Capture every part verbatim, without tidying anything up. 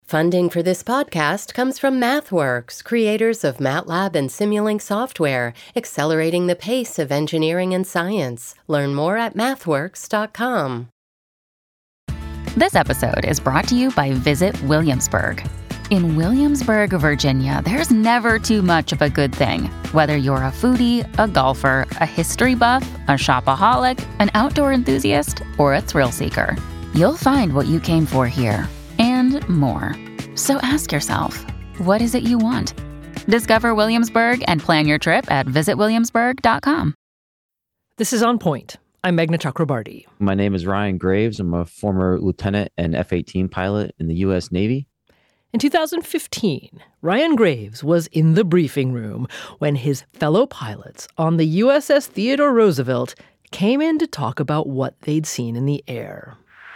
Funding for this podcast comes from MathWorks, creators of MATLAB and Simulink software, accelerating the pace of engineering and science. Learn more at mathworks dot com. This episode is brought to you by Visit Williamsburg. In Williamsburg, Virginia, there's never too much of a good thing. Whether you're a foodie, a golfer, a history buff, a shopaholic, an outdoor enthusiast, or a thrill seeker, you'll find what you came for here and more. So ask yourself, what is it you want? Discover Williamsburg and plan your trip at visit williamsburg dot com. This is On Point. I'm Meghna Chakrabarty. My name is Ryan Graves. I'm a former lieutenant and F eighteen pilot in the U S Navy. In two thousand fifteen, Ryan Graves was in the briefing room when his fellow pilots on the U S S Theodore Roosevelt came in to talk about what they'd seen in the air.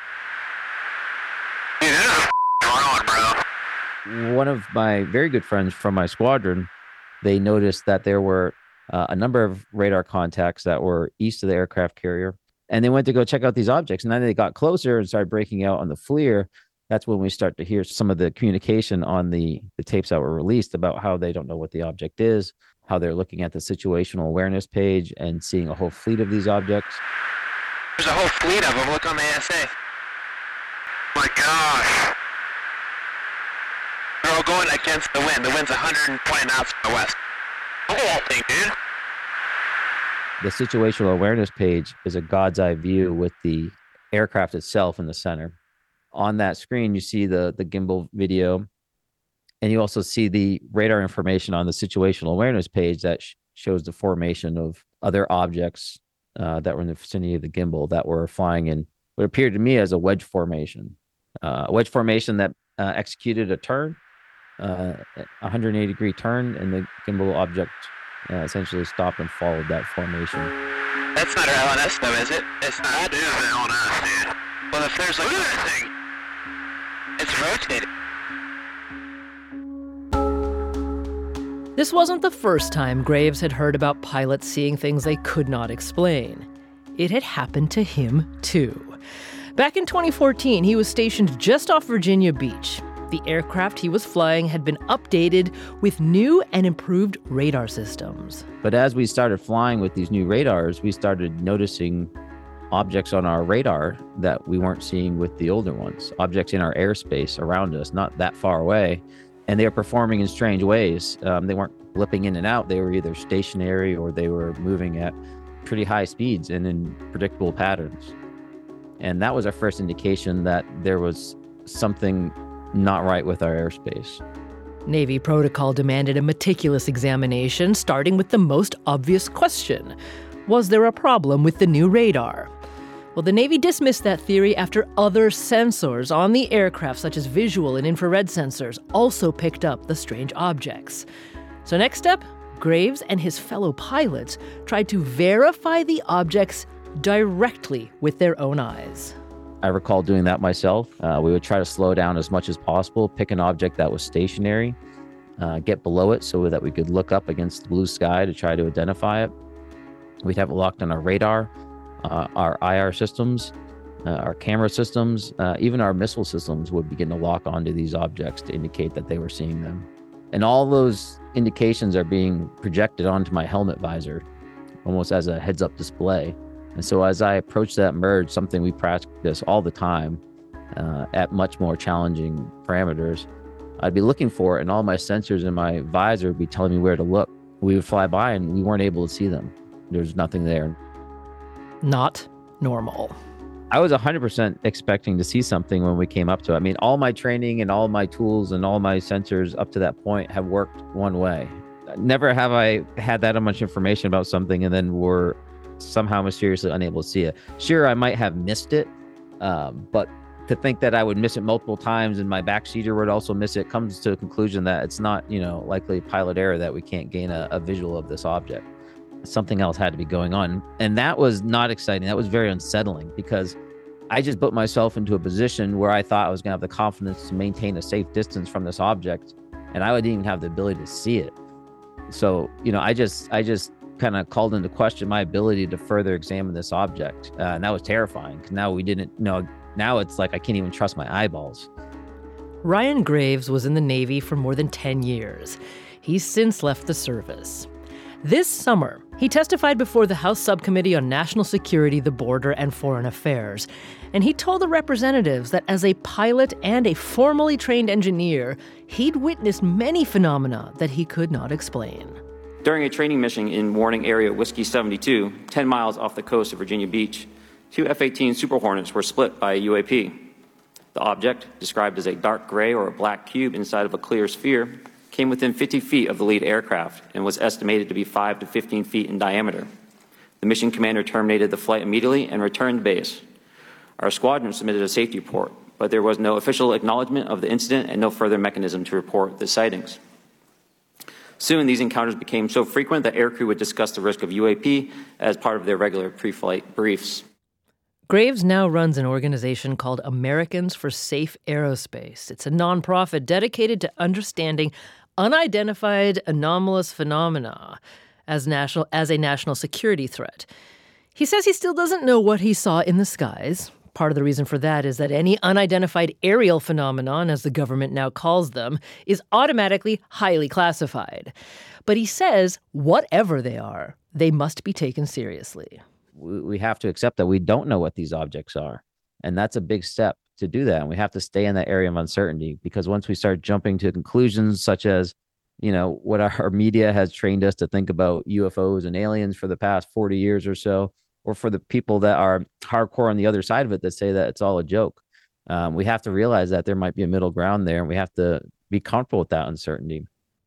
One of my very good friends from my squadron, they noticed that there were uh, a number of radar contacts that were east of the aircraft carrier. And they went to go check out these objects. And then they got closer and started breaking out on the FLIR. That's when we start to hear some of the communication on the, the tapes that were released about how they don't know what the object is, how they're looking at the situational awareness page and seeing a whole fleet of these objects. There's a whole fleet of them. Look on the A S A. My gosh. They're all going against the wind. The wind's one hundred twenty knots from the west. Look at that thing, dude. The situational awareness page is a God's eye view with the aircraft itself in the center. On that screen, you see the, the gimbal video, and you also see the radar information on the situational awareness page that sh- shows the formation of other objects uh, that were in the vicinity of the gimbal that were flying in what appeared to me as a wedge formation. Uh, a wedge formation that uh, executed a turn, uh, a one hundred eighty degree turn, and the gimbal object uh, essentially stopped and followed that formation. That's not our L N S though, is it? It's not. That is the L N S, dude. Well, if there's like look at that thing. It's rotating. This wasn't the first time Graves had heard about pilots seeing things they could not explain. It had happened to him, too. Back in twenty fourteen, he was stationed just off Virginia Beach. The aircraft he was flying had been updated with new and improved radar systems. But as we started flying with these new radars, we started noticing objects on our radar that we weren't seeing with the older ones, objects in our airspace around us, not that far away. And they were performing in strange ways. Um, they weren't blipping in and out. They were either stationary or they were moving at pretty high speeds and in predictable patterns. And that was our first indication that there was something not right with our airspace. Navy protocol demanded a meticulous examination, starting with the most obvious question. Was there a problem with the new radar? Well, the Navy dismissed that theory after other sensors on the aircraft, such as visual and infrared sensors, also picked up the strange objects. So next step, Graves and his fellow pilots tried to verify the objects directly with their own eyes. I recall doing that myself. Uh, we would try to slow down as much as possible, pick an object that was stationary, uh, get below it so that we could look up against the blue sky to try to identify it. We'd have it locked on our radar, uh, our I R systems, uh, our camera systems, uh, even our missile systems would begin to lock onto these objects to indicate that they were seeing them. And all those indications are being projected onto my helmet visor, almost as a heads-up display. And so as I approach that merge, something we practice all the time uh, at much more challenging parameters, I'd be looking for it, and all my sensors in my visor would be telling me where to look. We would fly by and we weren't able to see them. There's nothing there. Not normal. I was one hundred percent expecting to see something when we came up to it. I mean, all my training and all my tools and all my sensors up to that point have worked one way. Never have I had that much information about something and then were somehow mysteriously unable to see it. Sure, I might have missed it, um, but to think that I would miss it multiple times and my backseater would also miss it comes to a conclusion that it's not, you know, likely pilot error that we can't gain a, a visual of this object. Something else had to be going on. And that was not exciting. That was very unsettling because I just put myself into a position where I thought I was going to have the confidence to maintain a safe distance from this object, and I wouldn't even have the ability to see it. So, you know, I just, I just kind of called into question my ability to further examine this object. Uh, and that was terrifying because now we didn't know, now it's like I can't even trust my eyeballs. Ryan Graves was in the Navy for more than ten years. He's since left the service. This summer, he testified before the House Subcommittee on National Security, the Border, and Foreign Affairs. And he told the representatives that as a pilot and a formally trained engineer, he'd witnessed many phenomena that he could not explain. During a training mission in Warning Area Whiskey seventy-two, ten miles off the coast of Virginia Beach, two F eighteen Super Hornets were split by a U A P. The object, described as a dark gray or a black cube inside of a clear sphere, came within fifty feet of the lead aircraft and was estimated to be five to fifteen feet in diameter. The mission commander terminated the flight immediately and returned to base. Our squadron submitted a safety report, but there was no official acknowledgement of the incident and no further mechanism to report the sightings. Soon, these encounters became so frequent that aircrew would discuss the risk of U A P as part of their regular pre-flight briefs. Graves now runs an organization called Americans for Safe Aerospace. It's a nonprofit dedicated to understanding unidentified anomalous phenomena as national as a national security threat. He says he still doesn't know what he saw in the skies. Part of the reason for that is that any unidentified aerial phenomenon, as the government now calls them, is automatically highly classified. But he says, whatever they are, they must be taken seriously. We have to accept that we don't know what these objects are. And that's a big step to do that. And we have to stay in that area of uncertainty, because once we start jumping to conclusions such as, you know, what our media has trained us to think about U F Os and aliens for the past forty years or so, or for the people that are hardcore on the other side of it that say that it's all a joke. Um, we have to realize that there might be a middle ground there, and we have to be comfortable with that uncertainty.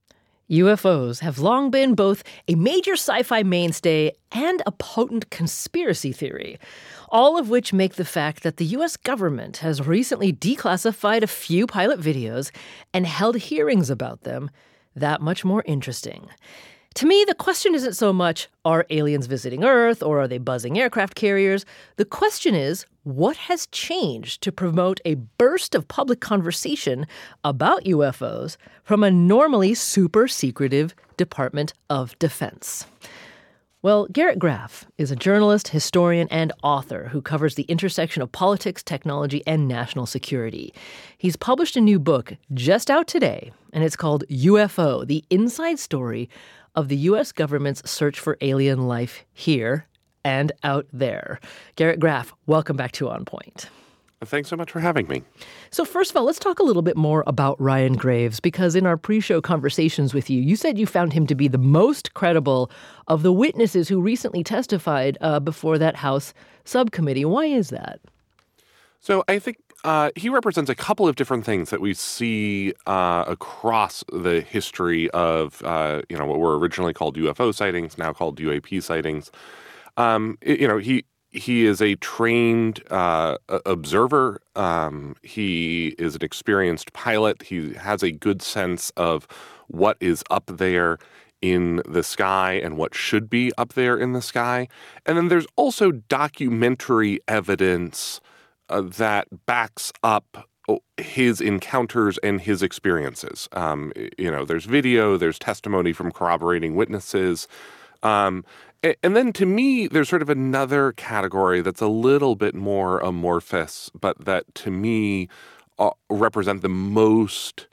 U F Os have long been both a major sci-fi mainstay and a potent conspiracy theory, all of which make the fact that the U S government has recently declassified a few pilot videos and held hearings about them that much more interesting. To me, the question isn't so much, are aliens visiting Earth or are they buzzing aircraft carriers? The question is, what has changed to promote a burst of public conversation about U F Os from a normally super secretive Department of Defense? Well, Garrett Graff is a journalist, historian, and author who covers the intersection of politics, technology, and national security. He's published a new book just out today, and it's called U F O, The Inside Story of the U S government's search for alien life here and out there. Garrett Graff, welcome back to On Point. Thanks so much for having me. So first of all, let's talk a little bit more about Ryan Graves, because in our pre-show conversations with you, you said you found him to be the most credible of the witnesses who recently testified uh, before that House subcommittee. Why is that? So I think uh, he represents a couple of different things that we see uh, across the history of, uh, you know, what were originally called U F O sightings, now called U A P sightings. Um, it, you know, he he is a trained uh, observer. Um, he is an experienced pilot. He has a good sense of what is up there in the sky and what should be up there in the sky. And then there's also documentary evidence Uh, that backs up his encounters and his experiences. Um, you know, there's video, there's testimony from corroborating witnesses. Um, and, and then to me, there's sort of another category that's a little bit more amorphous, but that to me uh, represent the most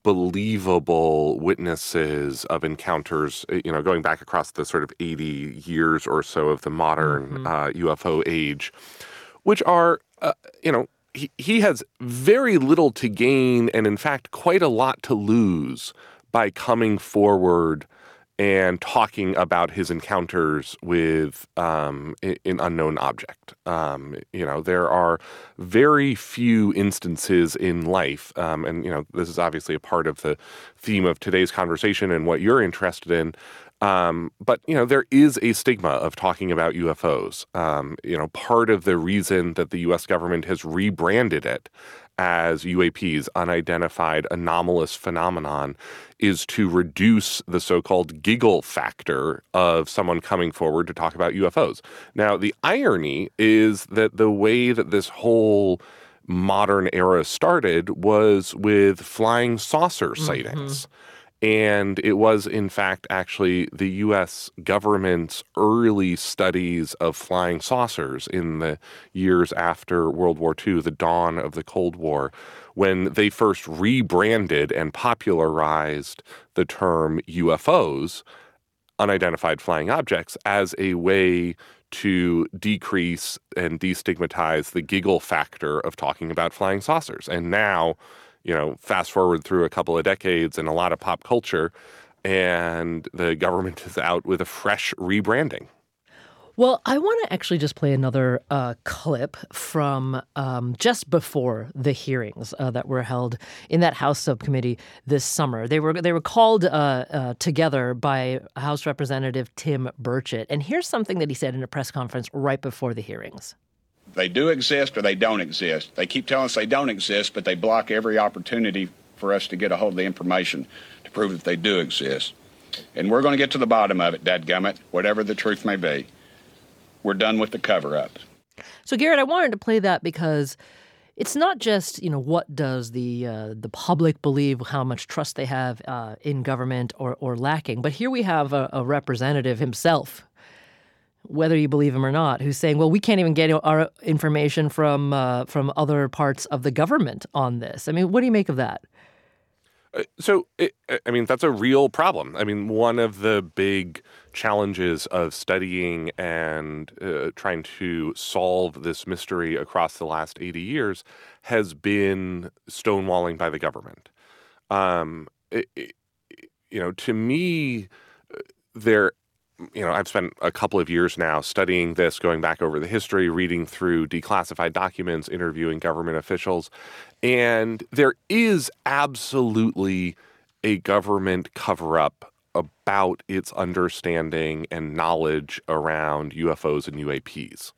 believable witnesses of encounters, you know, going back across the sort of eighty years or so of the modern mm-hmm. uh, U F O age, which are, uh, you know, he, he has very little to gain and, in fact, quite a lot to lose by coming forward and talking about his encounters with um, an unknown object. Um, you know, there are very few instances in life, um, and, you know, this is obviously a part of the theme of today's conversation and what you're interested in. Um, but, you know, there is a stigma of talking about U F Os. Um, you know, part of the reason that the U S government has rebranded it as U A Ps, unidentified anomalous phenomenon, is to reduce the so-called giggle factor of someone coming forward to talk about U F Os. Now, the irony is that the way that this whole modern era started was with flying saucer sightings. Mm-hmm. And it was, in fact, actually the U S government's early studies of flying saucers in the years after World War Two, the dawn of the Cold War, when they first rebranded and popularized the term U F Os, unidentified flying objects, as a way to decrease and destigmatize the giggle factor of talking about flying saucers. And now, you know, fast forward through a couple of decades and a lot of pop culture, and the government is out with a fresh rebranding. Well, I want to actually just play another uh, clip from um, just before the hearings uh, that were held in that House subcommittee this summer. They were they were called uh, uh, together by House Representative Tim Burchett. And here's something that he said in a press conference right before the hearings. They do exist or they don't exist. They keep telling us they don't exist, but they block every opportunity for us to get a hold of the information to prove that they do exist. And we're going to get to the bottom of it, dadgummit, whatever the truth may be. We're done with the cover-up. So, Garrett, I wanted to play that because it's not just, you know, what does the uh, the public believe, how much trust they have uh, in government or, or lacking. But here we have a, a representative himself, whether you believe him or not, who's saying, well, we can't even get our information from uh, from other parts of the government on this. I mean, what do you make of that? Uh, so, it, I mean, that's a real problem. I mean, one of the big challenges of studying and uh, trying to solve this mystery across the last eighty years has been stonewalling by the government. Um, it, it, you know, to me, there, you know, I've spent a couple of years now studying this, going back over the history, reading through declassified documents, interviewing government officials. And there is absolutely a government cover-up about its understanding and knowledge around U F Os and U A Ps.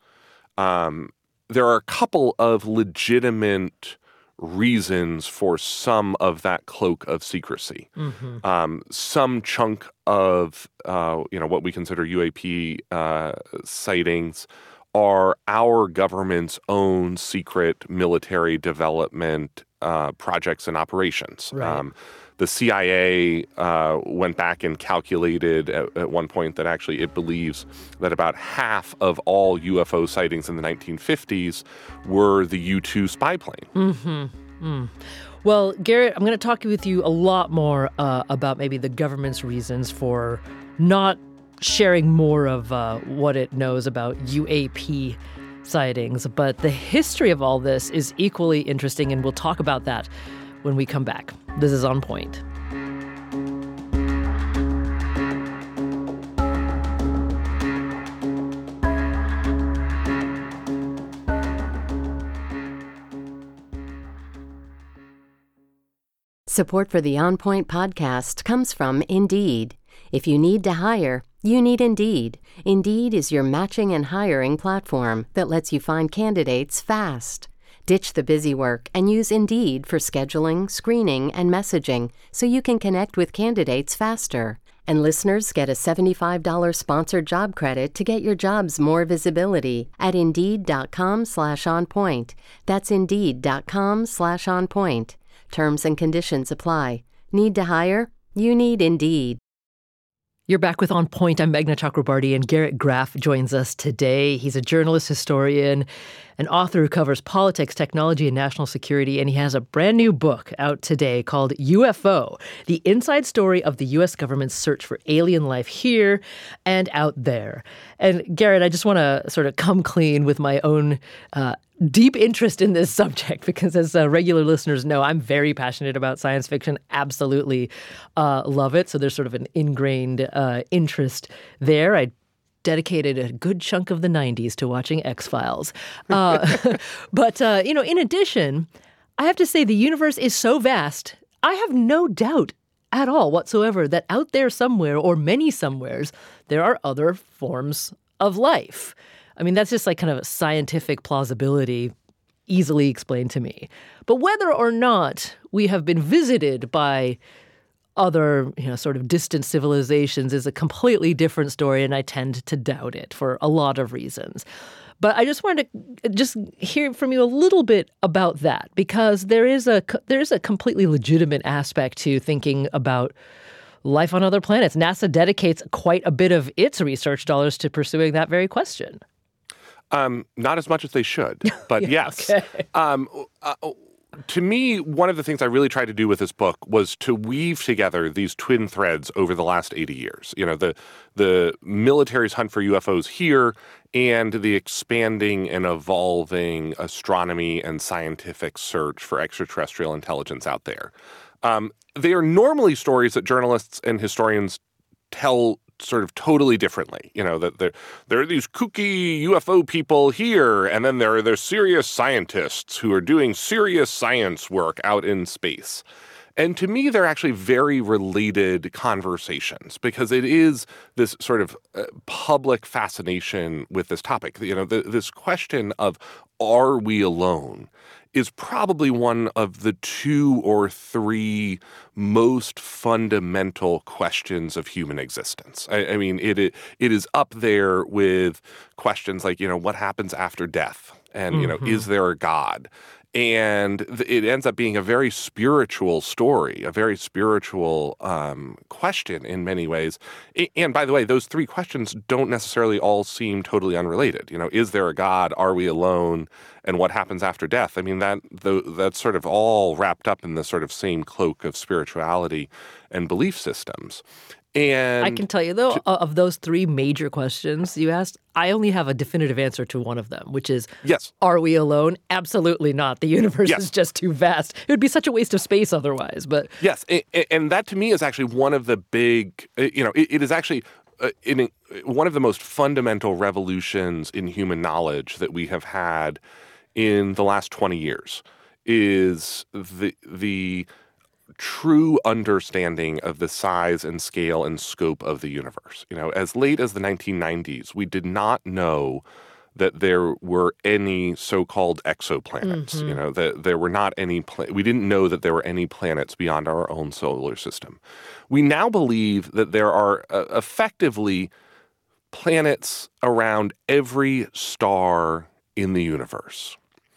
Um, there are a couple of legitimate reasons for some of that cloak of secrecy. Mm-hmm. Um, some chunk of, uh, you know, what we consider U A P uh, sightings are our government's own secret military development uh, projects and operations. Right. Um, the C I A uh, went back and calculated at, at one point that actually it believes that about half of all U F O sightings in the nineteen fifties were the U two spy plane. Mm-hmm. Mm. Well, Garrett, I'm going to talk with you a lot more uh, about maybe the government's reasons for not sharing more of uh, what it knows about U A P sightings. But the history of all this is equally interesting, and we'll talk about that when we come back. This is On Point. Support for the On Point podcast comes from Indeed. If you need to hire, you need Indeed. Indeed is your matching and hiring platform that lets you find candidates fast. Ditch the busy work and use Indeed for scheduling, screening, and messaging so you can connect with candidates faster. And listeners get a seventy-five dollars sponsored job credit to get your jobs more visibility at Indeed.com slash on point. That's Indeed.com slash on point. Terms and conditions apply. Need to hire? You need Indeed. You're back with On Point. I'm Meghna Chakrabarty, and Garrett Graff joins us today. He's a journalist, historian, an author who covers politics, technology, and national security, and he has a brand new book out today called U F O, The Inside Story of the U S Government's Search for Alien Life Here and Out There. And Garrett, I just want to sort of come clean with my own uh, deep interest in this subject, because as uh, regular listeners know, I'm very passionate about science fiction, absolutely uh, love it. So there's sort of an ingrained uh, interest there. I dedicated a good chunk of the nineties to watching X-Files. Uh, but, uh, you know, in addition, I have to say the universe is so vast, I have no doubt at all whatsoever that out there somewhere, or many somewheres, there are other forms of life. I mean, that's just like kind of a scientific plausibility, easily explained to me. But whether or not we have been visited by other, you know, sort of distant civilizations is a completely different story, and I tend to doubt it for a lot of reasons. But I just wanted to just hear from you a little bit about that, because there is a there is a completely legitimate aspect to thinking about life on other planets. NASA dedicates quite a bit of its research dollars to pursuing that very question. Um, not as much as they should, but yeah, yes. Okay. Um, uh, to me, one of the things I really tried to do with this book was to weave together these twin threads over the last eighty years. You know, the the military's hunt for U F Os here and the expanding and evolving astronomy and scientific search for extraterrestrial intelligence out there. Um, they are normally stories that journalists and historians tell sort of totally differently. You know, that there, there are these kooky U F O people here, and then there are there's serious scientists who are doing serious science work out in space. And to me, they're actually very related conversations, because it is this sort of uh, public fascination with this topic. You know, the, this question of, are we alone, is probably one of the two or three most fundamental questions of human existence. I, I mean, it it is up there with questions like, you know, what happens after death? And, mm-hmm. you know, is there a God? And it ends up being a very spiritual story, a very spiritual um, question in many ways. And by the way, those three questions don't necessarily all seem totally unrelated. You know, is there a God? Are we alone? And what happens after death? I mean, that the, that's sort of all wrapped up in the sort of same cloak of spirituality and belief systems. And I can tell you, though, to, of those three major questions you asked, I only have a definitive answer to one of them, which is, yes. Are we alone? Absolutely not. The universe yes. is just too vast. It would be such a waste of space otherwise. But yes, and, and that to me is actually one of the big, you know, it, it is actually uh, in, one of the most fundamental revolutions in human knowledge that we have had in the last twenty years is the the true understanding of the size and scale and scope of the universe. You know, as late as the nineteen nineties, we did not know that there were any so-called exoplanets. Mm-hmm. You know, that there were not any, pla- we didn't know that there were any planets beyond our own solar system. We now believe that there are uh, effectively planets around every star in the universe.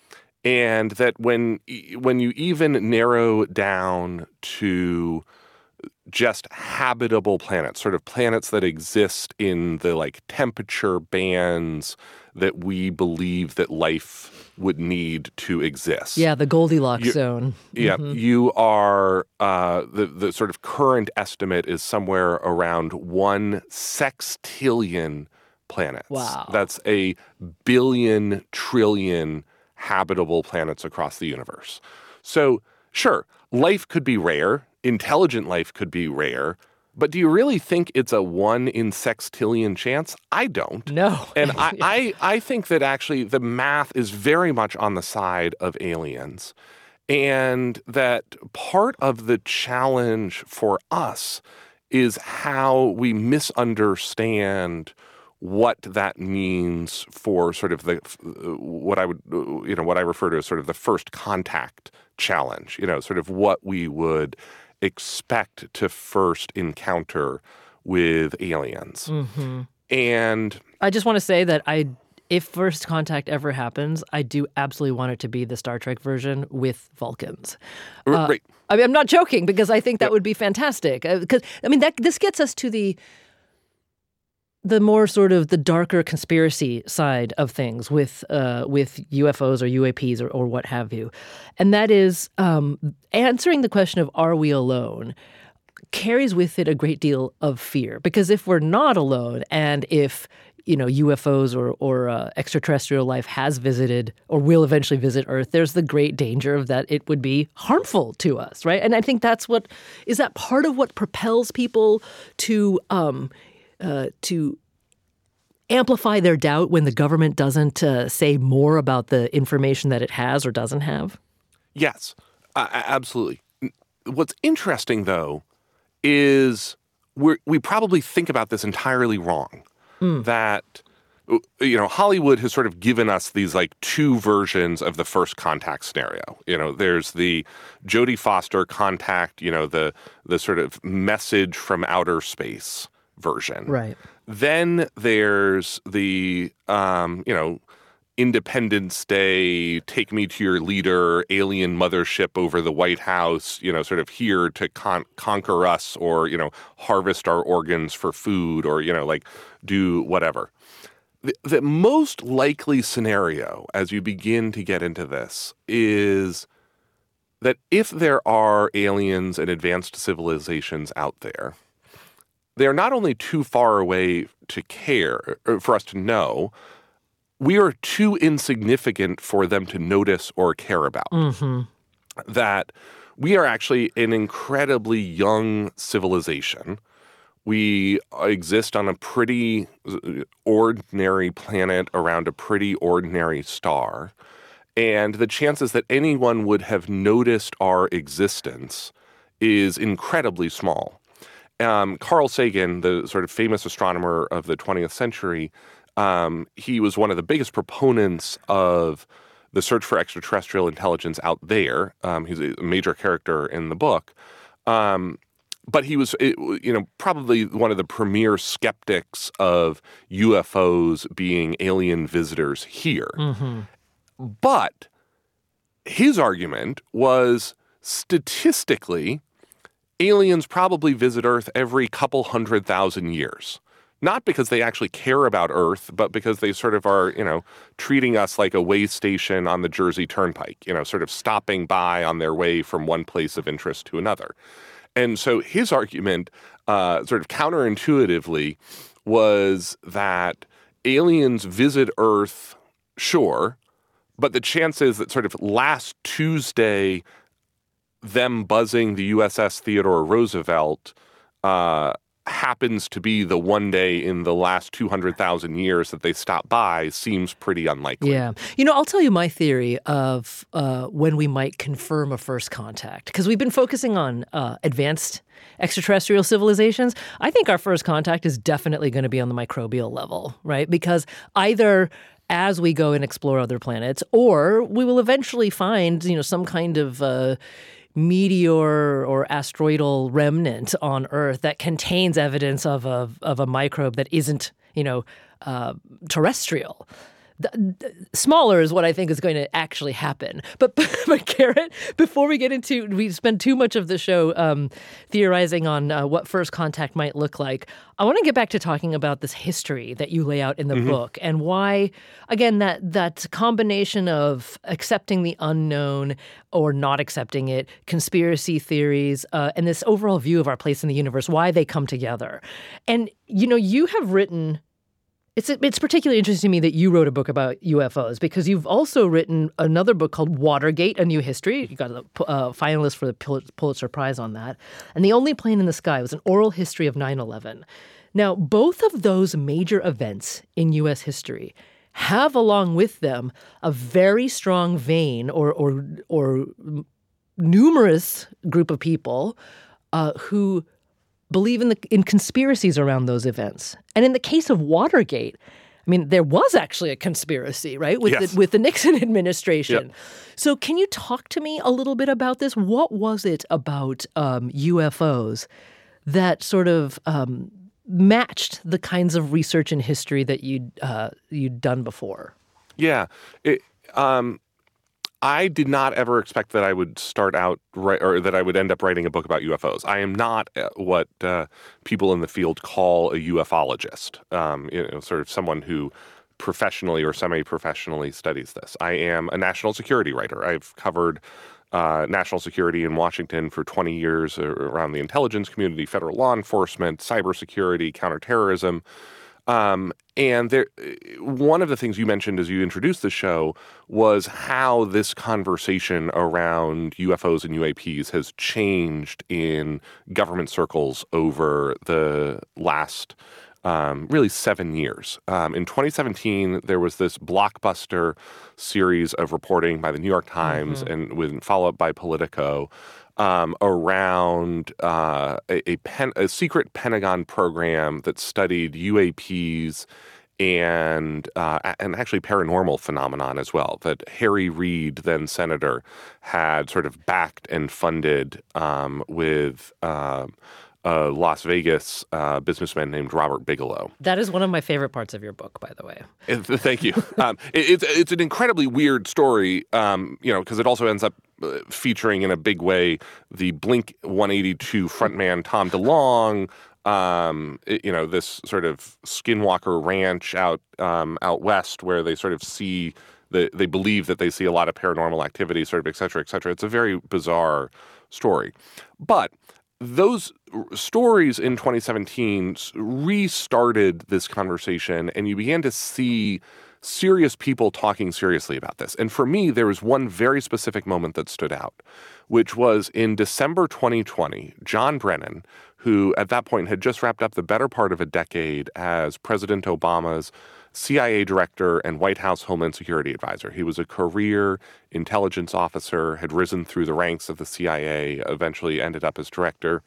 And that when when you even narrow down to just habitable planets, sort of planets that exist in the like temperature bands that we believe that life would need to exist. Yeah, the Goldilocks you, zone. Yeah, mm-hmm. you are, uh, the, the sort of current estimate is somewhere around one sextillion planets. Wow. That's a billion trillion habitable planets across the universe. So, sure, life could be rare, intelligent life could be rare, but do you really think it's a one in sextillion chance? I don't. No. And I, I, I think that actually the math is very much on the side of aliens, and that part of the challenge for us is how we misunderstand what that means for sort of the what I would you know what I refer to as sort of the first contact challenge, you know, sort of what we would expect to first encounter with aliens. Mm-hmm. And I just want to say that I if first contact ever happens, I do absolutely want it to be the Star Trek version with Vulcans. Uh, right. I mean, I'm not joking, because I think that yep. would be fantastic. Because I mean, that this gets us to the the more sort of the darker conspiracy side of things with uh, with U F Os or U A Ps or, or what have you. And that is um, answering the question of, are we alone, carries with it a great deal of fear. Because if we're not alone, and if, you know, U F Os or, or uh, extraterrestrial life has visited or will eventually visit Earth, there's the great danger of that it would be harmful to us, right? And I think that's what, is that part of what propels people to um, Uh, to amplify their doubt when the government doesn't uh, say more about the information that it has or doesn't have? Yes, uh, absolutely. What's interesting, though, is we we probably think about this entirely wrong. Mm. That, you know, Hollywood has sort of given us these like two versions of the first contact scenario. You know, there's the Jodie Foster contact, you know, the the sort of message from outer space version. Right. Then there's the, um, you know, Independence Day, take me to your leader, alien mothership over the White House, you know, sort of here to con- conquer us or, you know, harvest our organs for food or, you know, like do whatever. The, the most likely scenario as you begin to get into this is that if there are aliens and advanced civilizations out there, they're not only too far away to care, or for us to know, we are too insignificant for them to notice or care about. Mm-hmm. That we are actually an incredibly young civilization. We exist on a pretty ordinary planet around a pretty ordinary star. And the chances that anyone would have noticed our existence is incredibly small. Um, Carl Sagan, the sort of famous astronomer of the twentieth century, Um, he was one of the biggest proponents of the search for extraterrestrial intelligence out there. Um, he's a major character in the book. Um, but he was, you know, probably one of the premier skeptics of U F Os being alien visitors here. Mm-hmm. But his argument was statistically, aliens probably visit Earth every couple hundred thousand years. Not because they actually care about Earth, but because they sort of are, you know, treating us like a way station on the Jersey Turnpike, you know, sort of stopping by on their way from one place of interest to another. And so his argument, uh, sort of counterintuitively, was that aliens visit Earth, sure, but the chances that sort of last Tuesday, them buzzing the U S S Theodore Roosevelt, uh, happens to be the one day in the last two hundred thousand years that they stop by seems pretty unlikely. Yeah. You know, I'll tell you my theory of uh, when we might confirm a first contact, because we've been focusing on uh, advanced extraterrestrial civilizations. I think our first contact is definitely going to be on the microbial level, right? Because either as we go and explore other planets, or we will eventually find, you know, some kind of uh, meteor or asteroidal remnant on Earth that contains evidence of a of a microbe that isn't, you know, uh, terrestrial. The, the, smaller is what I think is going to actually happen. But, but Garrett, before we get into, we spend too much of the show um, theorizing on uh, what first contact might look like. I want to get back to talking about this history that you lay out in the mm-hmm. book and why, again, that that combination of accepting the unknown or not accepting it, conspiracy theories, uh, and this overall view of our place in the universe, why they come together. And, you know, you have written... It's it's particularly interesting to me that you wrote a book about U F Os because you've also written another book called Watergate, A New History. You got a uh, finalist for the Pulitzer Prize on that. And The Only Plane in the Sky was an oral history of nine eleven. Now, both of those major events in U S history have along with them a very strong vein or or, or numerous group of people uh, who believe in the in conspiracies around those events. And in the case of Watergate, I mean, there was actually a conspiracy, right, with yes. the, with the Nixon administration. Yep. So can you talk to me a little bit about this? What was it about um, U F Os that sort of um, matched the kinds of research and history that you'd, uh, you'd done before? Yeah. It, um, I did not ever expect that I would start out right, or that I would end up writing a book about U F Os. I am not what uh, people in the field call a ufologist, um, you know, sort of someone who professionally or semi-professionally studies this. I am a national security writer. I've covered uh, national security in Washington for twenty years around the intelligence community, federal law enforcement, cybersecurity, counterterrorism. Um, and there, one of the things you mentioned as you introduced the show was how this conversation around U F Os and U A Ps has changed in government circles over the last um, really seven years. Um, in twenty seventeen, there was this blockbuster series of reporting by the New York Times mm-hmm. and with follow-up by Politico Um, around uh, a, a, pen, a secret Pentagon program that studied U A Ps and uh, and actually paranormal phenomenon as well, that Harry Reid, then senator, had sort of backed and funded um, with uh, a Las Vegas uh, businessman named Robert Bigelow. That is one of my favorite parts of your book, by the way. And th- Thank you. um, it, it's it's an incredibly weird story, um, you know, because it also ends up uh, featuring in a big way the Blink one eighty-two frontman Tom DeLonge. Um, it, you know, this sort of Skinwalker Ranch out um, out west, where they sort of see the they believe that they see a lot of paranormal activity, sort of et cetera, et cetera. It's a very bizarre story, but those stories in twenty seventeen restarted this conversation, and you began to see serious people talking seriously about this. And for me, there was one very specific moment that stood out, which was in December twenty twenty, John Brennan, who at that point had just wrapped up the better part of a decade as President Obama's C I A director and White House Homeland Security advisor. He was a career intelligence officer, had risen through the ranks of the C I A, eventually ended up as director.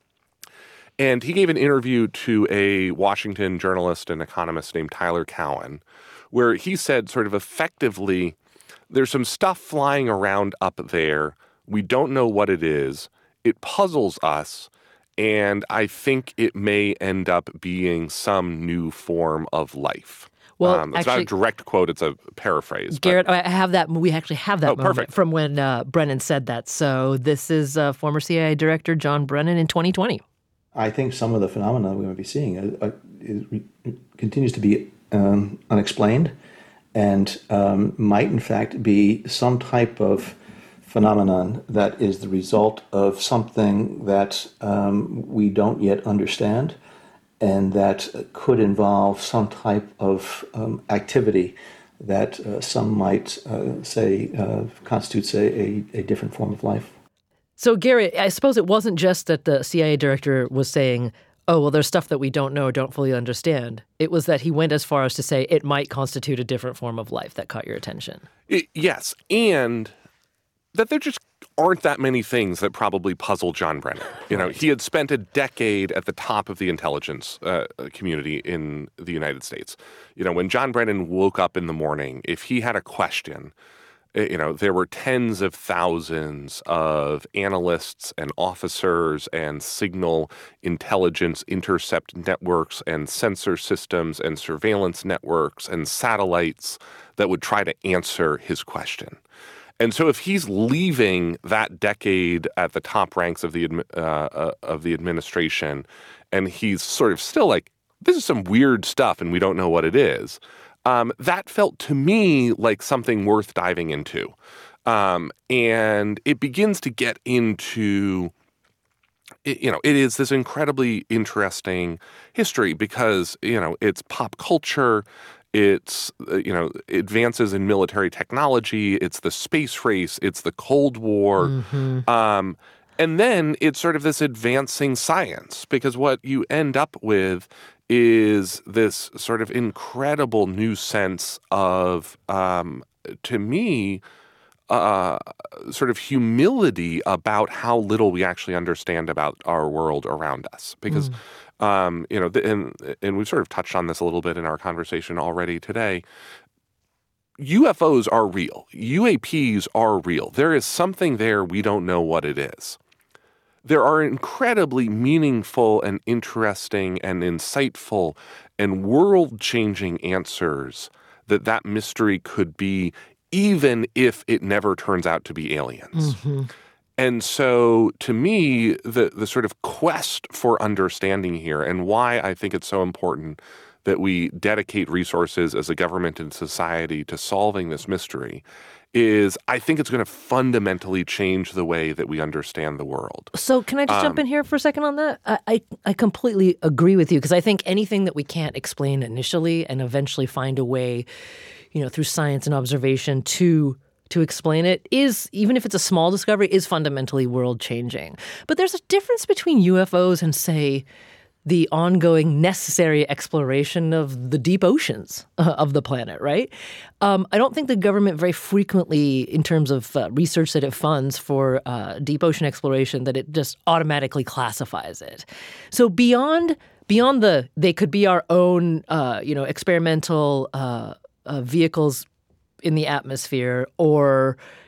And he gave an interview to a Washington journalist and economist named Tyler Cowen, where he said sort of effectively, there's some stuff flying around up there. We don't know what it is. It puzzles us. And I think it may end up being some new form of life. Well, um, it's actually, not a direct quote; it's a paraphrase. Garrett, but... I have that. We actually have that oh, moment perfect. from when uh, Brennan said that. So this is uh, former C I A Director John Brennan in twenty twenty. I think some of the phenomena we might be seeing uh, uh, is, continues to be um, unexplained, and um, might in fact be some type of phenomenon that is the result of something that um, we don't yet understand, and that could involve some type of um, activity that uh, some might uh, say uh, constitutes a, a, a different form of life. So, Gary, I suppose it wasn't just that the C I A director was saying, oh, well, there's stuff that we don't know or don't fully understand. It was that he went as far as to say it might constitute a different form of life that caught your attention. It, yes, and that there just aren't that many things that probably puzzle John Brennan. You know, he had spent a decade at the top of the intelligence uh, community in the United States. You know, when John Brennan woke up in the morning, if he had a question, you know, there were tens of thousands of analysts and officers and signal intelligence intercept networks and sensor systems and surveillance networks and satellites that would try to answer his question. And so if he's leaving that decade at the top ranks of the uh, uh, of the administration, and he's sort of still like, this is some weird stuff and we don't know what it is, um, that felt to me like something worth diving into. Um, and it begins to get into, you know, it is this incredibly interesting history because, you know, it's pop culture. It's, you know, advances in military technology. It's the space race. It's the Cold War. Mm-hmm. Um, and then it's sort of this advancing science, because what you end up with is this sort of incredible new sense of, um, to me, uh, sort of humility about how little we actually understand about our world around us. Because mm. Um, you know, and, and we've sort of touched on this a little bit in our conversation already today. U F Os are real. U A Ps are real. There is something there. We don't know what it is. There are incredibly meaningful and interesting and insightful and world-changing answers that that mystery could be, even if it never turns out to be aliens. Mm-hmm. And so, to me, the the sort of quest for understanding here, and why I think it's so important that we dedicate resources as a government and society to solving this mystery, is I think it's going to fundamentally change the way that we understand the world. So can I just um, jump in here for a second on that? I, I, I completely agree with you, because I think anything that we can't explain initially and eventually find a way, you know, through science and observation to to explain it is, even if it's a small discovery, is fundamentally world-changing. But there's a difference between U F Os and, say, the ongoing necessary exploration of the deep oceans uh, of the planet, right? Um, I don't think the government very frequently, in terms of uh, research that it funds for uh, deep ocean exploration, that it just automatically classifies it. So beyond beyond the, they could be our own, uh, you know, experimental uh, uh, vehicles in the atmosphere, or,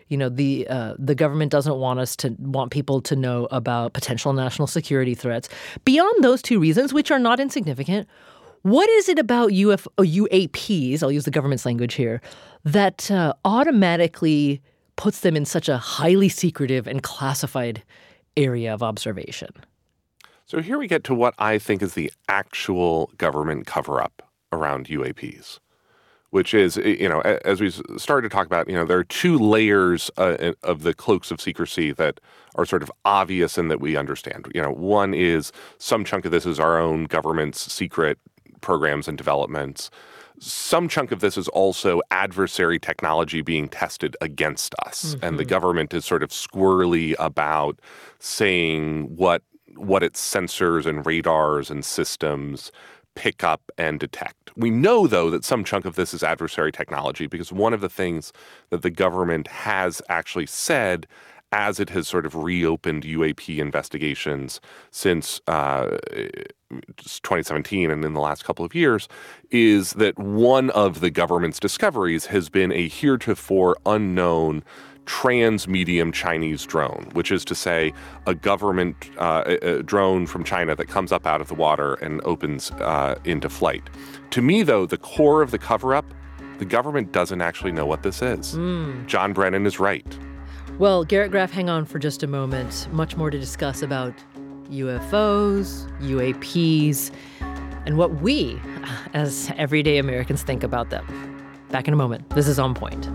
you know, the uh, the government doesn't want us to want people to know about potential national security threats. Beyond those two reasons, which are not insignificant, what is it about U F O, U A Ps, I'll use the government's language here, that uh, automatically puts them in such a highly secretive and classified area of observation? So here we get to what I think is the actual government cover-up around U A Ps, which is, you know, as we started to talk about, you know, there are two layers uh, of the cloaks of secrecy that are sort of obvious and that we understand. You know, one is some chunk of this is our own government's secret programs and developments. Some chunk of this is also adversary technology being tested against us. Mm-hmm. And the government is sort of squirrely about saying what what its sensors and radars and systems pick up and detect. We know, though, that some chunk of this is adversary technology because one of the things that the government has actually said as it has sort of reopened U A P investigations since uh, twenty seventeen and in the last couple of years, is that one of the government's discoveries has been a heretofore unknown trans-medium Chinese drone, which is to say a government uh, a, a drone from China that comes up out of the water and opens uh, into flight. To me, though, the core of the cover-up, the government doesn't actually know what this is. Mm. John Brennan is right. Well, Garrett Graff, hang on for just a moment. Much more to discuss about U F Os, U A Ps, and what we, as everyday Americans, think about them. Back in a moment. This is On Point.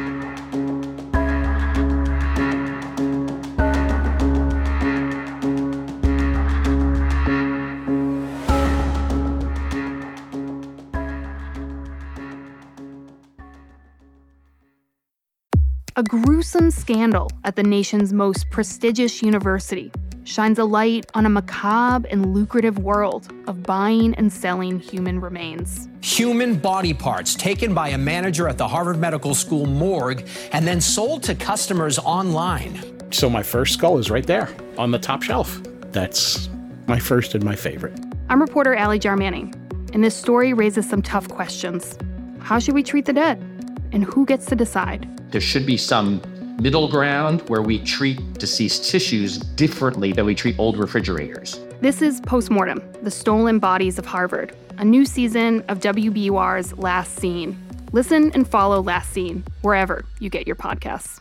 A gruesome scandal at the nation's most prestigious university shines a light on a macabre and lucrative world of buying and selling human remains. Human body parts taken by a manager at the Harvard Medical School morgue and then sold to customers online. So my first skull is right there on the top shelf. That's my first and my favorite. I'm reporter Allie Jarmanning, and this story raises some tough questions. How should we treat the dead? And who gets to decide? There should be some middle ground where we treat deceased tissues differently than we treat old refrigerators. This is Postmortem, The Stolen Bodies of Harvard, a new season of W B U R's Last Scene. Listen and follow Last Scene wherever you get your podcasts.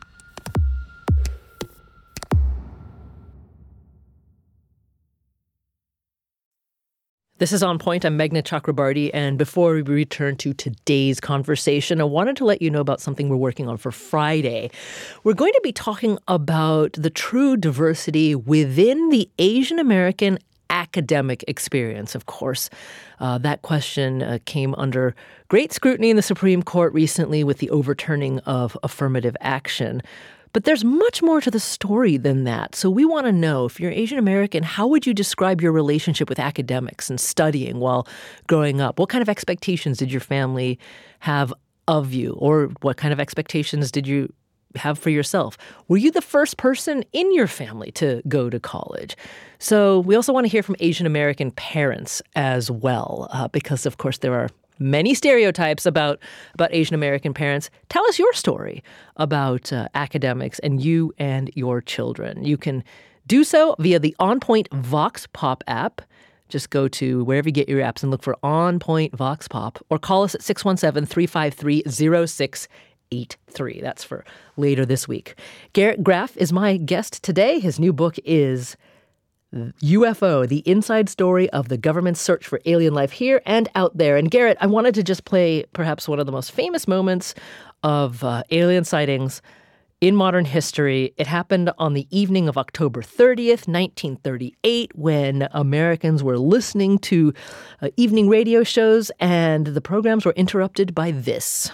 This is On Point. I'm Meghna Chakrabarti, and before we return to today's conversation, I wanted to let you know about something we're working on for Friday. We're going to be talking about the true diversity within the Asian American academic experience. Of course, uh, that question uh, came under great scrutiny in the Supreme Court recently with the overturning of affirmative action. But there's much more to the story than that. So we want to know, if you're Asian American, how would you describe your relationship with academics and studying while growing up? What kind of expectations did your family have of you? Or what kind of expectations did you have for yourself? Were you the first person in your family to go to college? So we also want to hear from Asian American parents as well, uh, because, of course, there are many stereotypes about, about Asian American parents. Tell us your story about uh, academics and you and your children. You can do so via the On Point Vox Pop app. Just go to wherever you get your apps and look for On Point Vox Pop, or call us at six one seven, three five three, zero six eight three. That's for later this week. Garrett Graff is my guest today. His new book is U F O, the inside story of the government's search for alien life here and out there. And Garrett, I wanted to just play perhaps one of the most famous moments of uh, alien sightings in modern history. It happened on the evening of October thirtieth, nineteen thirty-eight, when Americans were listening to uh, evening radio shows, and the programs were interrupted by this.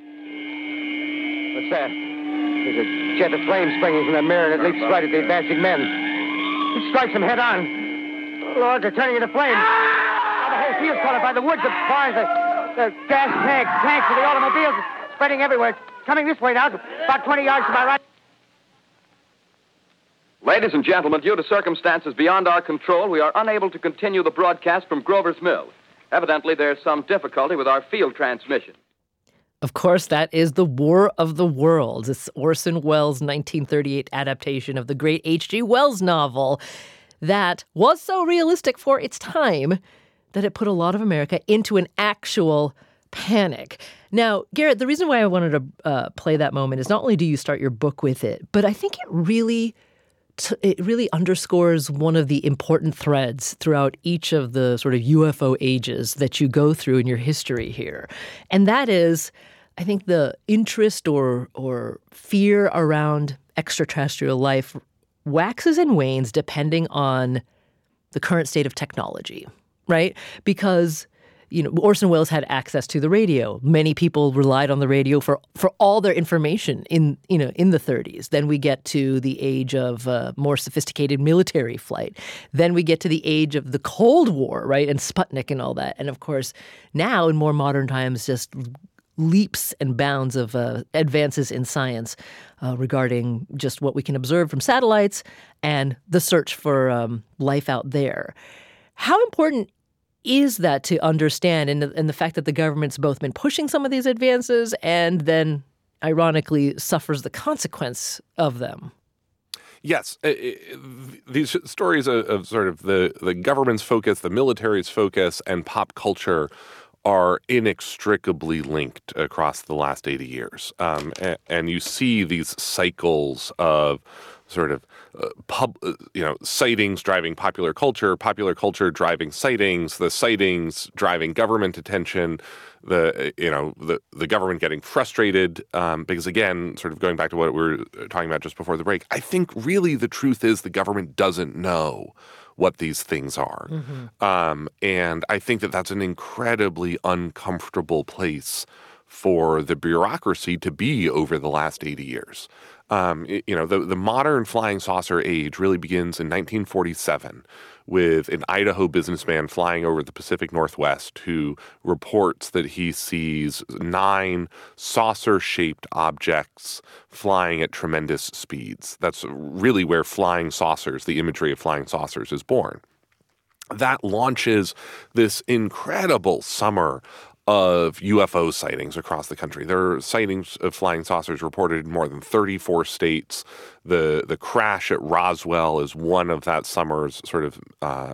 What's that? There's a jet of flame springing from the mirror, and it leaps right at the advancing men. It strikes them head on. Lord, they're turning into flames. Oh, the whole field's caught up by the woods, the barns, the, the gas tanks, tanks of the automobiles, spreading everywhere. It's coming this way now, about twenty yards to my right. Ladies and gentlemen, due to circumstances beyond our control, we are unable to continue the broadcast from Grover's Mill. Evidently, there's some difficulty with our field transmission. Of course, that is The War of the Worlds. It's Orson Welles' nineteen thirty-eight adaptation of the great H G. Wells novel that was so realistic for its time that it put a lot of America into an actual panic. Now, Garrett, the reason why I wanted to uh, play that moment is not only do you start your book with it, but I think it really t- it really underscores one of the important threads throughout each of the sort of U F O ages that you go through in your history here. And that is, I think, the interest or or fear around extraterrestrial life waxes and wanes depending on the current state of technology, right? Because, you know, Orson Welles had access to the radio. Many people relied on the radio for, for all their information in, you know, in the thirties. Then we get to the age of uh, more sophisticated military flight. Then we get to the age of the Cold War, right? And Sputnik and all that. And of course, now in more modern times, just leaps and bounds of uh, advances in science uh, regarding just what we can observe from satellites and the search for um, life out there. How important is that to understand, and the, and the fact that the government's both been pushing some of these advances and then, ironically, suffers the consequence of them? Yes, it, it, these stories of, of sort of the, the government's focus, the military's focus, and pop culture are inextricably linked across the last eighty years. Um, and, and you see these cycles of sort of uh, pub, uh, you know, sightings driving popular culture, popular culture driving sightings, the sightings driving government attention, the, you know, the, the government getting frustrated. Um, because again, sort of going back to what we were talking about just before the break, I think really the truth is the government doesn't know what these things are. Mm-hmm. Um, and I think that that's an incredibly uncomfortable place for the bureaucracy to be over the last eighty years. Um, it, you know, the, the modern flying saucer age really begins in nineteen forty-seven with an Idaho businessman flying over the Pacific Northwest who reports that he sees nine saucer-shaped objects flying at tremendous speeds. That's really where flying saucers, the imagery of flying saucers, is born. That launches this incredible summer of U F O sightings across the country. There are sightings of flying saucers reported in more than thirty-four states. The the crash at Roswell is one of that summer's sort of uh,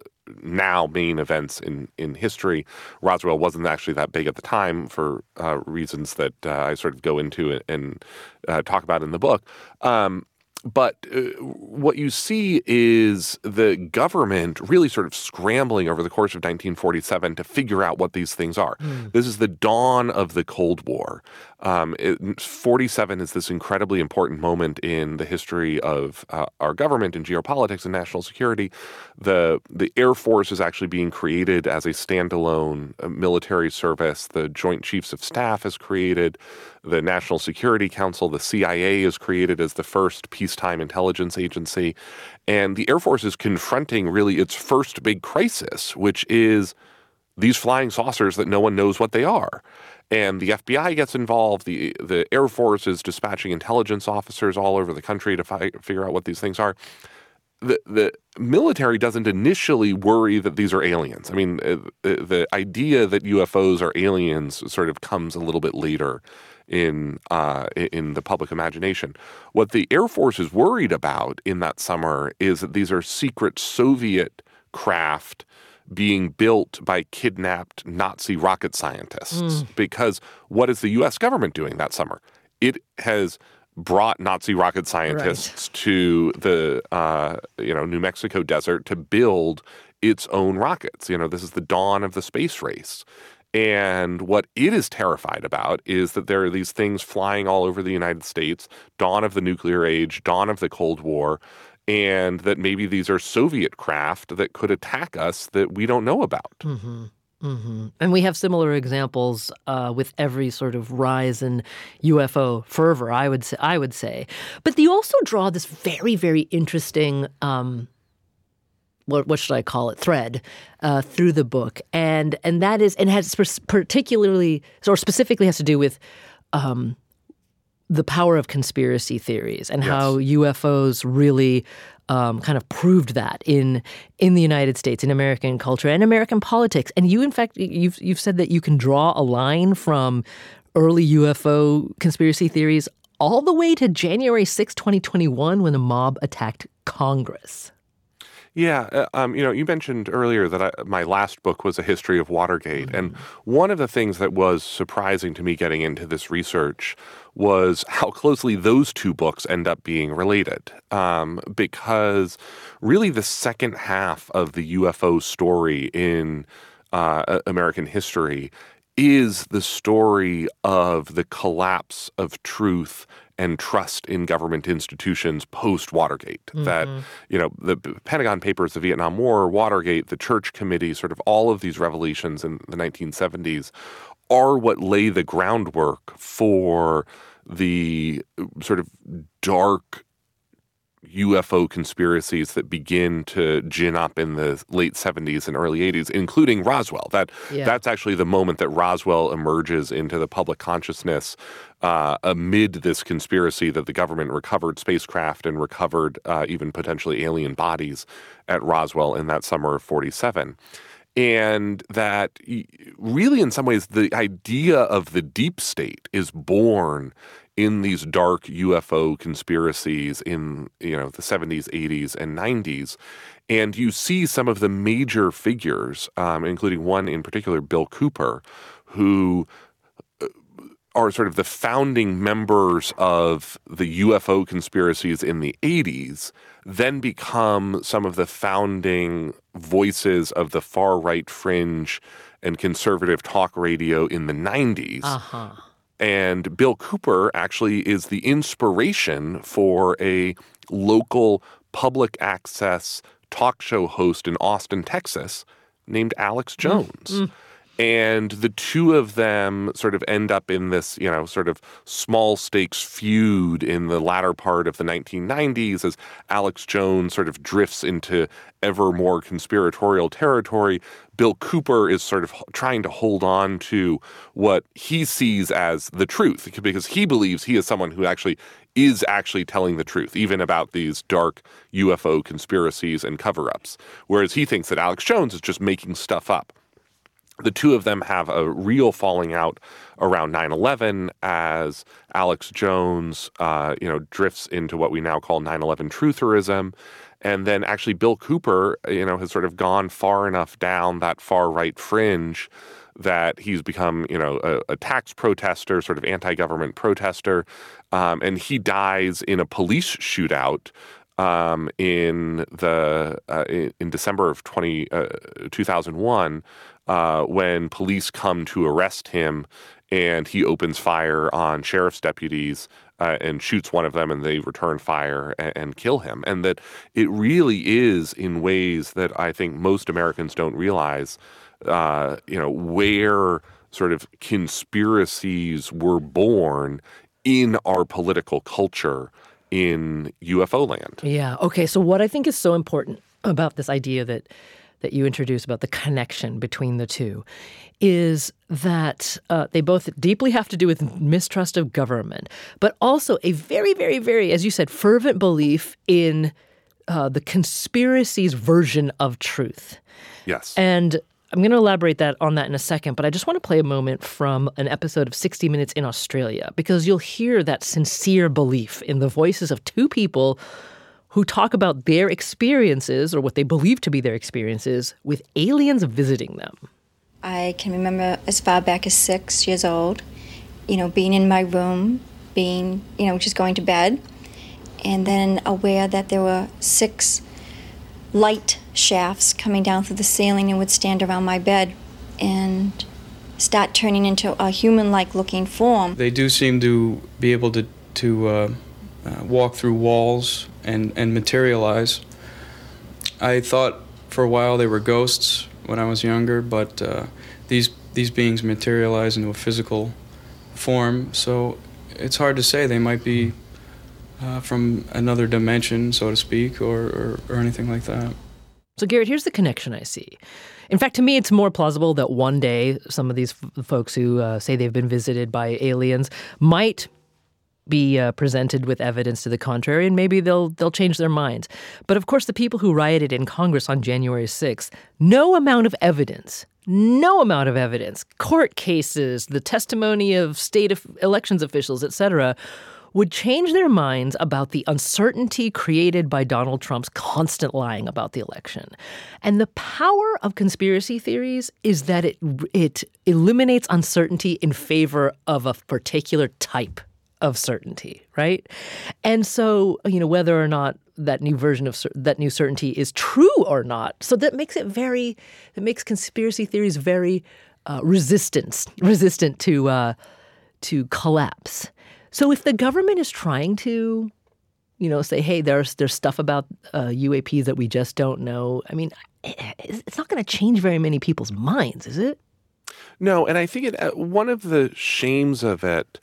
now main events in, in history. Roswell wasn't actually that big at the time for uh, reasons that uh, I sort of go into and uh, talk about in the book. Um, But uh, what you see is the government really sort of scrambling over the course of nineteen forty-seven to figure out what these things are. Mm. This is the dawn of the Cold War. Um, it, forty-seven is this incredibly important moment in the history of uh, our government and geopolitics and national security. The the Air Force is actually being created as a standalone uh, military service. The Joint Chiefs of Staff is created. The National Security Council, the C I A, is created as the first peacetime intelligence agency. And the Air Force is confronting really its first big crisis, which is these flying saucers that no one knows what they are. And the F B I gets involved. The the Air Force is dispatching intelligence officers all over the country to fi- figure out what these things are. The the military doesn't initially worry that these are aliens. I mean, the, the idea that U F Os are aliens sort of comes a little bit later in uh, in the public imagination. What the Air Force is worried about in that summer is that these are secret Soviet craft being built by kidnapped Nazi rocket scientists. Mm. Because what is the U S government doing that summer? It has brought Nazi rocket scientists right. to the uh, you know New Mexico desert to build its own rockets. You know, this is the dawn of the space race. And what it is terrified about is that there are these things flying all over the United States, dawn of the nuclear age, dawn of the Cold War, and that maybe these are Soviet craft that could attack us that we don't know about. Mm-hmm. Mm-hmm. And we have similar examples uh, with every sort of rise in U F O fervor, I would say. I would say. But you also draw this very, very interesting um What, what should I call it, thread uh, through the book. And and that is, and has particularly, or specifically has to do with um, the power of conspiracy theories and yes. how U F Os really um, kind of proved that in in the United States, in American culture and American politics. And you, in fact, you've you've said that you can draw a line from early U F O conspiracy theories all the way to January sixth, twenty twenty-one, when a mob attacked Congress. Yeah, uh, um, you know, you mentioned earlier that I, my last book was a history of Watergate. Mm-hmm. And one of the things that was surprising to me getting into this research was how closely those two books end up being related. Um, because really the second half of the U F O story in uh, American history is the story of the collapse of truth and trust in government institutions post-Watergate. Mm-hmm. That, you know, the Pentagon Papers, the Vietnam War, Watergate, the Church Committee, sort of all of these revelations in the nineteen seventies are what lay the groundwork for the sort of dark U F O conspiracies that begin to gin up in the late seventies and early eighties, including Roswell. That yeah. That's actually the moment that Roswell emerges into the public consciousness uh, amid this conspiracy that the government recovered spacecraft and recovered uh, even potentially alien bodies at Roswell in that summer of forty-seven. And that really, in some ways, the idea of the deep state is born in these dark U F O conspiracies in, you know, the seventies, eighties, and nineties. And you see some of the major figures, um, including one in particular, Bill Cooper, who are sort of the founding members of the U F O conspiracies in the eighties, then become some of the founding voices of the far-right fringe and conservative talk radio in the nineties. Uh-huh. And Bill Cooper actually is the inspiration for a local public access talk show host in Austin, Texas, named Alex Jones. Mm-hmm. And the two of them sort of end up in this, you know, sort of small stakes feud in the latter part of the nineteen nineties as Alex Jones sort of drifts into ever more conspiratorial territory. Bill Cooper is sort of trying to hold on to what he sees as the truth because he believes he is someone who actually is actually telling the truth, even about these dark U F O conspiracies and cover-ups, whereas he thinks that Alex Jones is just making stuff up. The two of them have a real falling out around nine eleven as Alex Jones, uh, you know, drifts into what we now call nine eleven trutherism. And then actually Bill Cooper, you know, has sort of gone far enough down that far right fringe that he's become, you know, a, a tax protester, sort of anti-government protester. Um, and he dies in a police shootout um, in the uh, in, in December of twenty, uh, two thousand one. Uh, when police come to arrest him and he opens fire on sheriff's deputies uh, and shoots one of them and they return fire and, and kill him. And that it really is in ways that I think most Americans don't realize, uh, you know, where sort of conspiracies were born in our political culture in U F O land. Yeah. Okay. So what I think is so important about this idea that that you introduce about the connection between the two is that uh, they both deeply have to do with mistrust of government, but also a very, very, very, as you said, fervent belief in uh, the conspiracy's version of truth. Yes. And I'm going to elaborate that on that in a second, but I just want to play a moment from an episode of sixty minutes in Australia, because you'll hear that sincere belief in the voices of two people who talk about their experiences, or what they believe to be their experiences, with aliens visiting them. I can remember as far back as six years old, you know, being in my room, being, you know, just going to bed, and then aware that there were six light shafts coming down through the ceiling and would stand around my bed and start turning into a human-like looking form. They do seem to be able to, to uh, uh, walk through walls and, and materialize. I thought for a while they were ghosts when I was younger, but uh, these these beings materialize into a physical form, so it's hard to say. They might be uh, from another dimension, so to speak, or, or, or anything like that. So, Garrett, here's the connection I see. In fact, to me, it's more plausible that one day some of these f- folks who uh, say they've been visited by aliens might be uh, presented with evidence to the contrary, and maybe they'll they'll change their minds. But of course, the people who rioted in Congress on January sixth, no amount of evidence no amount of evidence, court cases, the testimony of state of elections officials, et cetera, would change their minds about the uncertainty created by Donald Trump's constant lying about the election. And the power of conspiracy theories is that it it eliminates uncertainty in favor of a particular type of certainty, right? And so, you know, whether or not that new version of that new certainty is true or not. So that makes it very, it makes conspiracy theories very uh, resistant, resistant to uh, to collapse. So if the government is trying to, you know, say, hey, there's there's stuff about uh, U A Ps that we just don't know, I mean, it's not going to change very many people's minds, is it? No, and I think it, uh, one of the shames of it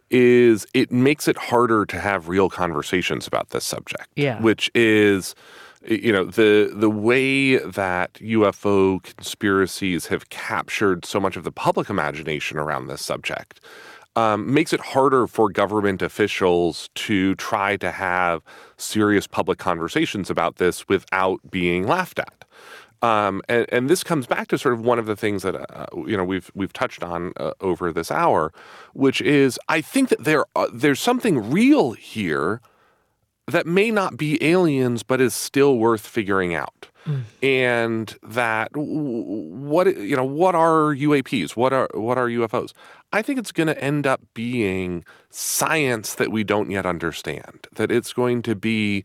is it makes it harder to have real conversations about this subject. Yeah. Which is, you know, the the way that U F O conspiracies have captured so much of the public imagination around this subject um, makes it harder for government officials to try to have serious public conversations about this without being laughed at. Um, and, and this comes back to sort of one of the things that uh, you know we've we've touched on uh, over this hour, which is I think that there uh, there's something real here that may not be aliens, but is still worth figuring out. Mm. And that what you know what are U A Ps? What are what are U F Os? I think it's going to end up being science that we don't yet understand. That it's going to be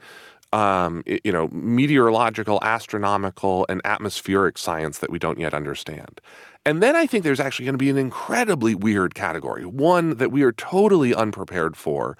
Um, you know, meteorological, astronomical, and atmospheric science that we don't yet understand. And then I think there's actually going to be an incredibly weird category, one that we are totally unprepared for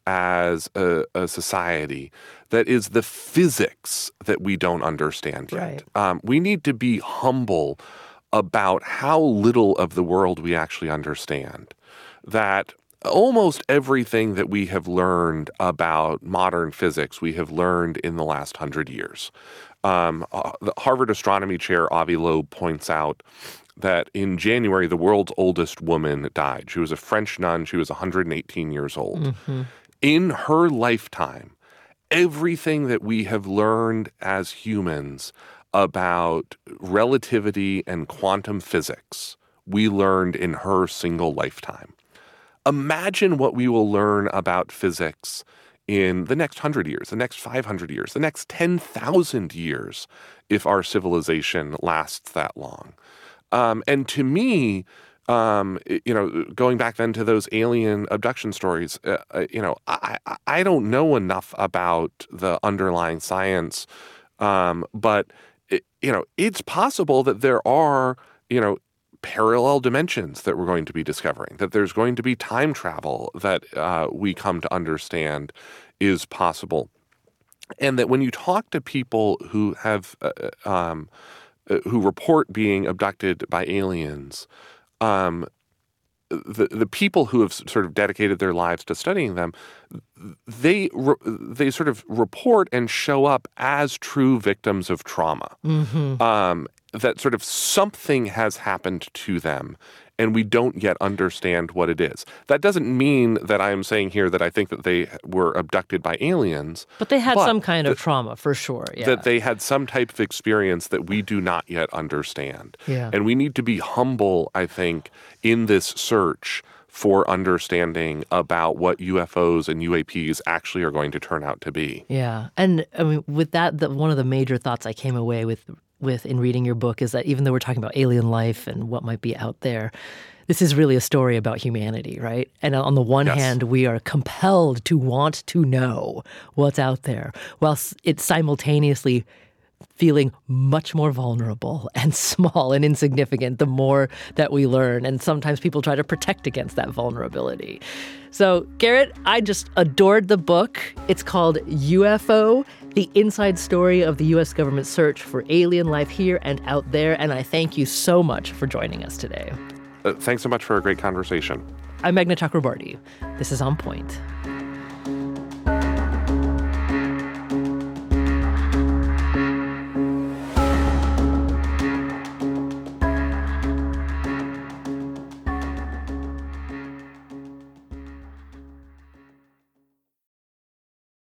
as a, a society, that is the physics that we don't understand yet. Right. Um, we need to be humble about how little of the world we actually understand. That almost everything that we have learned about modern physics, we have learned in the last hundred years. Um, uh, the Harvard astronomy chair, Avi Loeb, points out that in January, the world's oldest woman died. She was a French nun. She was one hundred eighteen years old. Mm-hmm. In her lifetime, everything that we have learned as humans about relativity and quantum physics, we learned in her single lifetime. Imagine what we will learn about physics in the next hundred years, the next five hundred years, the next ten thousand years, if our civilization lasts that long. Um, and to me, um, you know, going back then to those alien abduction stories, uh, uh, you know, I, I don't know enough about the underlying science, um, but, it, you know, it's possible that there are, you know, parallel dimensions that we're going to be discovering, that there's going to be time travel that uh, we come to understand is possible. And that when you talk to people who have, uh, um, uh, who report being abducted by aliens, um, the the people who have sort of dedicated their lives to studying them, they re- they sort of report and show up as true victims of trauma. Mm-hmm. Um, that sort of something has happened to them, and we don't yet understand what it is. That doesn't mean that I am saying here that I think that they were abducted by aliens. But they had but some kind of that, trauma, for sure. Yeah. That they had some type of experience that we do not yet understand. Yeah. And we need to be humble, I think, in this search for understanding about what U F Os and U A Ps actually are going to turn out to be. Yeah. And I mean, with that, the, one of the major thoughts I came away with with in reading your book is that even though we're talking about alien life and what might be out there, this is really a story about humanity, right? And on the one yes. hand, we are compelled to want to know what's out there, while it's simultaneously feeling much more vulnerable and small and insignificant the more that we learn. And sometimes people try to protect against that vulnerability. So, Garrett, I just adored the book. It's called U F O, The Inside Story of the U S Government Search for Alien Life Here and Out There. And I thank you so much for joining us today. Uh, thanks so much for a great conversation. I'm Meghna Chakrabarti. This is On Point.